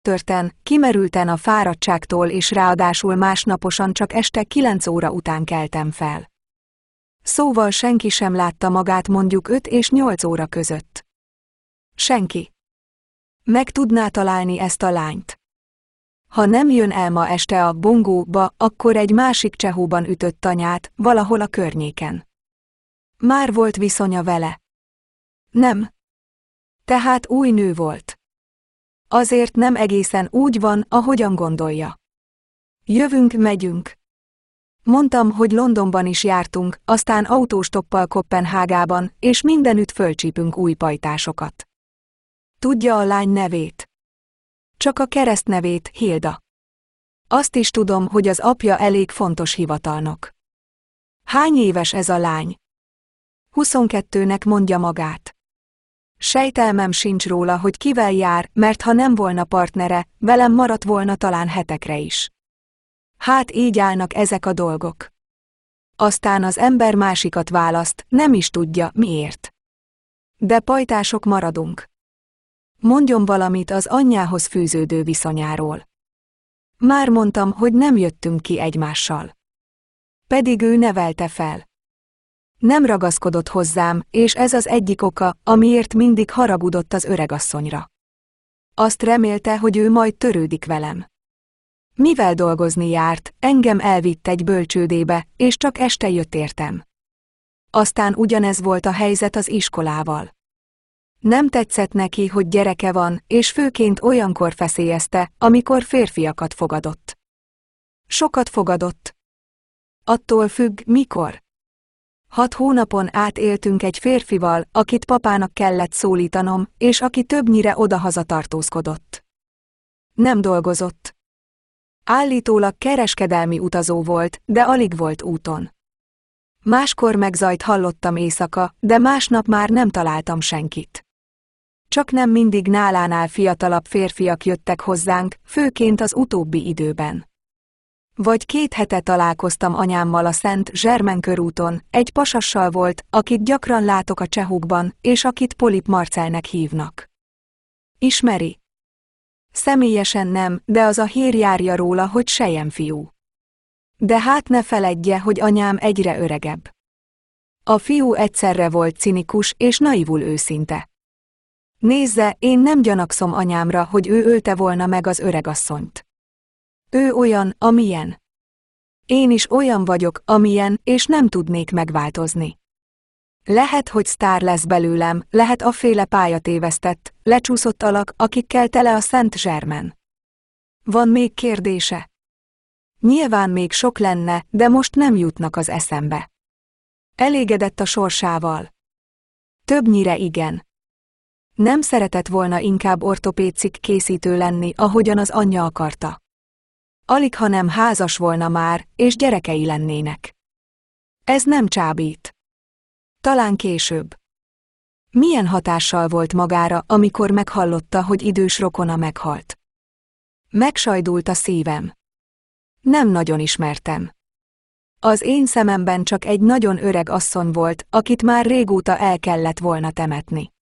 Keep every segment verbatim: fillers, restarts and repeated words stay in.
Törten, kimerülten a fáradtságtól és ráadásul másnaposan csak este kilenc óra után keltem fel. Szóval senki sem látta magát mondjuk öt és nyolc óra között. Senki. Meg tudná találni ezt a lányt? Ha nem jön el ma este a bongóba, akkor egy másik csehóban ütött tanyát, valahol a környéken. Már volt viszonya vele? Nem. Tehát új nő volt. Azért nem egészen úgy van, ahogyan gondolja. Jövünk, megyünk. Mondtam, hogy Londonban is jártunk, aztán autóstoppal Koppenhágában, és mindenütt fölcsípünk új pajtásokat. Tudja a lány nevét? Csak a keresztnevét, Hilda. Azt is tudom, hogy az apja elég fontos hivatalnok. Hány éves ez a lány? huszonkettőnek mondja magát. Sejtelmem sincs róla, hogy kivel jár, mert ha nem volna partnere, velem maradt volna talán hetekre is. Hát így állnak ezek a dolgok. Aztán az ember másikat választ, nem is tudja, miért. De pajtások maradunk. Mondjon valamit az anyjához fűződő viszonyáról. Már mondtam, hogy nem jöttünk ki egymással. Pedig ő nevelte fel. Nem ragaszkodott hozzám, és ez az egyik oka, amiért mindig haragudott az öregasszonyra. Azt remélte, hogy ő majd törődik velem. Mivel dolgozni járt, engem elvitt egy bölcsődébe, és csak este jött értem. Aztán ugyanez volt a helyzet az iskolával. Nem tetszett neki, hogy gyereke van, és főként olyankor feszélyezte, amikor férfiakat fogadott. Sokat fogadott. Attól függ, mikor. Hat hónapon át éltünk egy férfival, akit papának kellett szólítanom, és aki többnyire odahaza tartózkodott. Nem dolgozott. Állítólag kereskedelmi utazó volt, de alig volt úton. Máskor megzajt hallottam éjszaka, de másnap már nem találtam senkit. Csak nem mindig nálánál fiatalabb férfiak jöttek hozzánk, főként az utóbbi időben. Vagy két hete találkoztam anyámmal a Szent Zsermen körúton, egy pasassal volt, akit gyakran látok a csehókban, és akit Polip Marcelnek hívnak. Ismeri? Személyesen nem, de az a hír járja róla, hogy selyemfiú. De hát ne feledje, hogy anyám egyre öregebb. A fiú egyszerre volt cinikus és naivul őszinte. Nézze, én nem gyanakszom anyámra, hogy ő ölte volna meg az öregasszonyt. Ő olyan, amilyen. Én is olyan vagyok, amilyen, és nem tudnék megváltozni. Lehet, hogy sztár lesz belőlem, lehet afféle pályatévesztett, lecsúszott alak, akikkel tele a Szent Zsermen. Van még kérdése? Nyilván még sok lenne, de most nem jutnak az eszembe. Elégedett a sorsával? Többnyire igen. Nem szeretett volna inkább ortopédcikk készítő lenni, ahogyan az anyja akarta. Alig, ha nem házas volna már, és gyerekei lennének. Ez nem csábít. Talán később. Milyen hatással volt magára, amikor meghallotta, hogy idős rokona meghalt? Megsajdult a szívem. Nem nagyon ismertem. Az én szememben csak egy nagyon öreg asszony volt, akit már régóta el kellett volna temetni.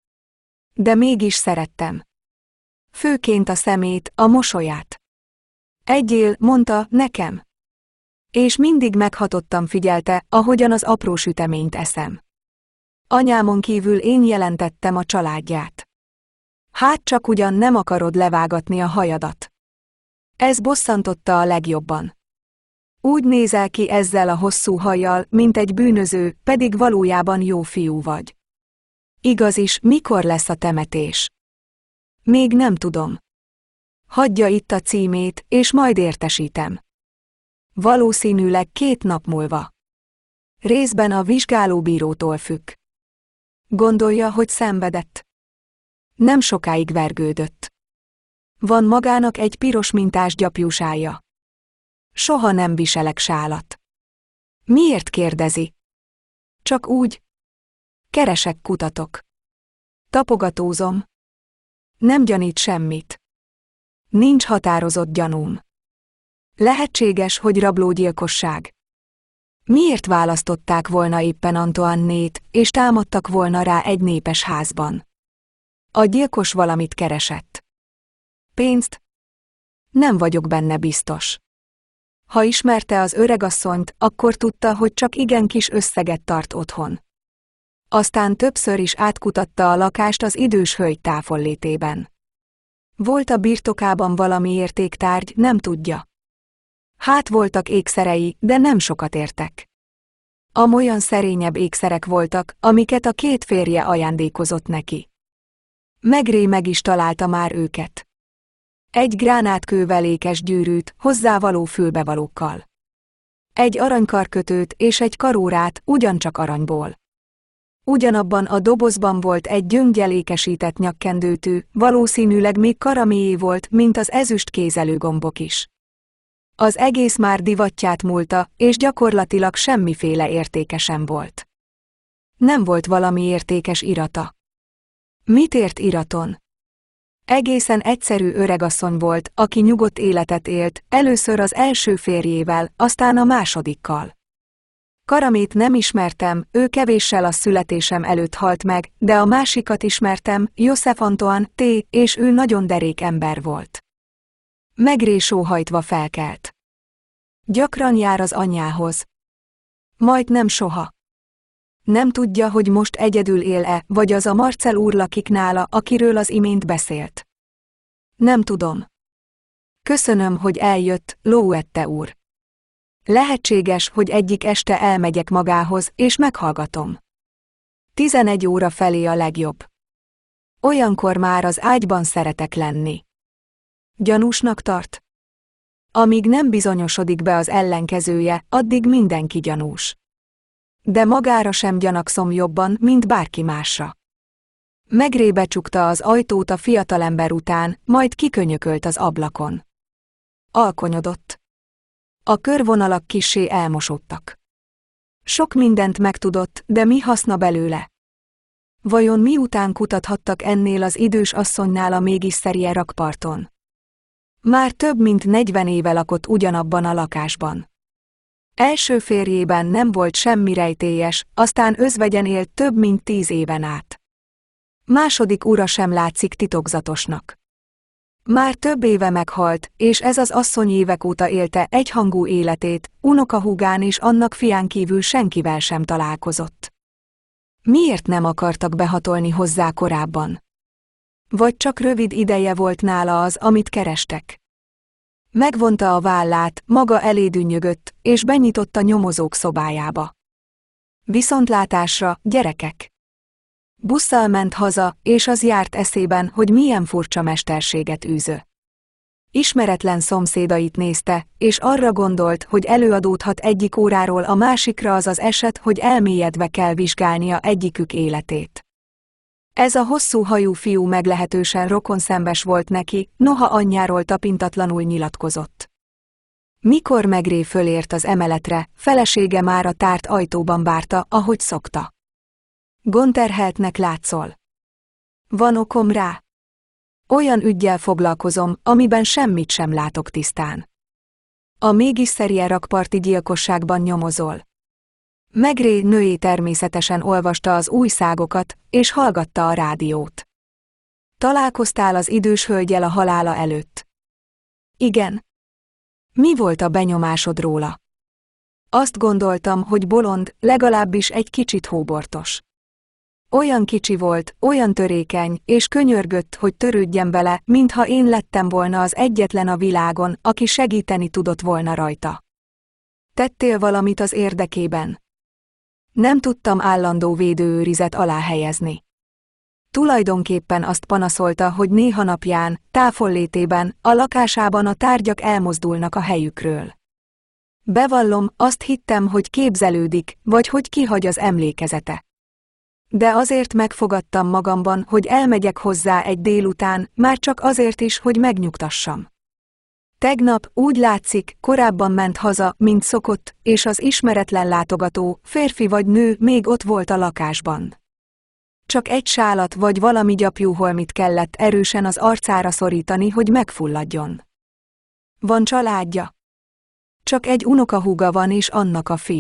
De mégis szerettem. Főként a szemét, a mosolyát. Egyél, mondta, nekem. És mindig meghatottan figyelte, ahogyan az apró süteményt eszem. Anyámon kívül én jelentettem a családját. Hát csak ugyan nem akarod levágatni a hajadat. Ez bosszantotta a legjobban. Úgy nézel ki ezzel a hosszú hajjal, mint egy bűnöző, pedig valójában jó fiú vagy. Igaz is, mikor lesz a temetés? Még nem tudom. Hagyja itt a címét, és majd értesítem. Valószínűleg két nap múlva. Részben a vizsgálóbírótól függ. Gondolja, hogy szenvedett? Nem sokáig vergődött. Van magának egy piros mintás gyapjúsája. Soha nem viselek sálat. Miért kérdezi? Csak úgy. Keresek, kutatok. Tapogatózom. Nem gyanít semmit. Nincs határozott gyanúm. Lehetséges, hogy rablógyilkosság. Miért választották volna éppen Antoinét, és támadtak volna rá egy népes házban? A gyilkos valamit keresett. Pénzt? Nem vagyok benne biztos. Ha ismerte az öregasszonyt, akkor tudta, hogy csak igen kis összeget tart otthon. Aztán többször is átkutatta a lakást az idős hölgy távollétében. Volt a birtokában valami értéktárgy, nem tudja. Hát voltak ékszerei, de nem sokat értek. Amolyan szerényebb ékszerek voltak, amiket a két férje ajándékozott neki. Megré meg is találta már őket. Egy gránátkővel ékes gyűrűt, hozzávaló fülbevalókkal. Egy aranykarkötőt és egy karórát, ugyancsak aranyból. Ugyanabban a dobozban volt egy gyöngyelékesített nyakkendőtű, valószínűleg még karaméjé volt, mint az ezüst kézelőgombok is. Az egész már divatját múlta, és gyakorlatilag semmiféle értéke sem volt. Nem volt valami értékes irata. Mit ért iraton? Egészen egyszerű öregasszony volt, aki nyugodt életet élt, először az első férjével, aztán a másodikkal. Karamét nem ismertem, ő kevéssel a születésem előtt halt meg, de a másikat ismertem, Joseph Antoine T., és ő nagyon derék ember volt. Megré sóhajtva felkelt. Gyakran jár az anyjához. Majdnem soha. Nem tudja, hogy most egyedül él-e, vagy az a Marcel úr lakik nála, akiről az imént beszélt. Nem tudom. Köszönöm, hogy eljött, Louette úr. Lehetséges, hogy egyik este elmegyek magához, és meghallgatom. Tizenegy óra felé a legjobb. Olyankor már az ágyban szeretek lenni. Gyanúsnak tart? Amíg nem bizonyosodik be az ellenkezője, addig mindenki gyanús. De magára sem gyanakszom jobban, mint bárki másra. Megré becsukta az ajtót a fiatalember után, majd kikönyökölt az ablakon. Alkonyodott. A körvonalak kissé elmosódtak. Sok mindent megtudott, de mi haszna belőle? Vajon miután kutathattak ennél az idős asszonynál a mégis Serrier rakparton? Már több mint negyven éve lakott ugyanabban a lakásban. Első férjében nem volt semmi rejtélyes, aztán özvegyen élt több mint tíz éven át. Második ura sem látszik titokzatosnak. Már több éve meghalt, és ez az asszony évek óta élte egyhangú életét, unokahúgán és annak fián kívül senkivel sem találkozott. Miért nem akartak behatolni hozzá korábban? Vagy csak rövid ideje volt nála az, amit kerestek? Megvonta a vállát, maga elé dünnyögött, és benyitotta nyomozók szobájába. Viszontlátásra, gyerekek! Busszal ment haza, és az járt eszében, hogy milyen furcsa mesterséget űző. Ismeretlen szomszédait nézte, és arra gondolt, hogy előadódhat egyik óráról a másikra az az eset, hogy elmélyedve kell vizsgálnia egyikük életét. Ez a hosszú hajú fiú meglehetősen rokonszembes volt neki, noha anyjáról tapintatlanul nyilatkozott. Mikor Megré fölért az emeletre, felesége már a tárt ajtóban várta, ahogy szokta. Gondterheltnek látszol. Van okom rá? Olyan üggyel foglalkozom, amiben semmit sem látok tisztán. A mégis Serrier rakparti gyilkosságban nyomozol. Megré női természetesen olvasta az újságokat, és hallgatta a rádiót. Találkoztál az idős hölgyel a halála előtt? Igen. Mi volt a benyomásod róla? Azt gondoltam, hogy bolond, legalábbis egy kicsit hóbortos. Olyan kicsi volt, olyan törékeny, és könyörgött, hogy törődjem vele, mintha én lettem volna az egyetlen a világon, aki segíteni tudott volna rajta. Tettél valamit az érdekében? Nem tudtam állandó védőőrizet alá helyezni. Tulajdonképpen azt panaszolta, hogy néha napján, távollétében, a lakásában a tárgyak elmozdulnak a helyükről. Bevallom, azt hittem, hogy képzelődik, vagy hogy kihagy az emlékezete. De azért megfogadtam magamban, hogy elmegyek hozzá egy délután, már csak azért is, hogy megnyugtassam. Tegnap, úgy látszik, korábban ment haza, mint szokott, és az ismeretlen látogató, férfi vagy nő még ott volt a lakásban. Csak egy sálat vagy valami gyapjúholmit kellett erősen az arcára szorítani, hogy megfulladjon. Van családja? Csak egy unokahúga van és annak a fia.